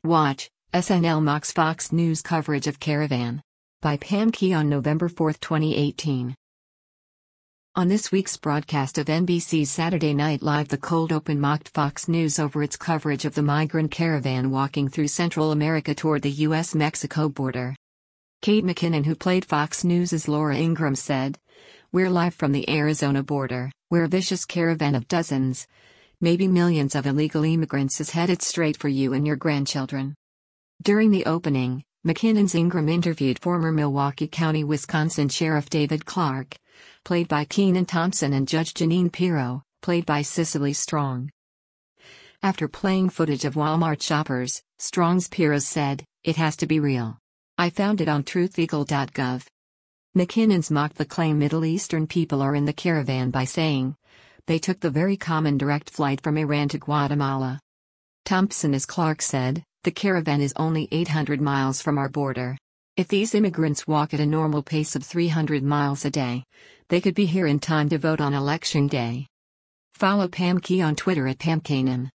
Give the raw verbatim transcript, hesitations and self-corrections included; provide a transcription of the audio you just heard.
Watch, S N L mocks Fox News coverage of caravan. By Pam Key on November fourth, twenty eighteen. On this week's broadcast of N B C's Saturday Night Live, the cold open mocked Fox News over its coverage of the migrant caravan walking through Central America toward the U S Mexico border. Kate McKinnon, who played Fox News' Laura Ingraham, said, "We're live from the Arizona border, where a vicious caravan of dozens, maybe millions of illegal immigrants is headed straight for you and your grandchildren." During the opening, McKinnon's Ingraham interviewed former Milwaukee County, Wisconsin Sheriff David Clark, played by Kenan Thompson, and Judge Jeanine Pirro, played by Cicely Strong. After playing footage of Walmart shoppers, Strong's Pirro said, "It has to be real. I found it on truth eagle dot gov." McKinnon's mocked the claim Middle Eastern people are in the caravan by saying, "They took the very common direct flight from Iran to Guatemala." Thompson, as Clark said, "The caravan is only eight hundred miles from our border. If these immigrants walk at a normal pace of three hundred miles a day, they could be here in time to vote on election day." Follow Pam Key on Twitter at Pam Kanan.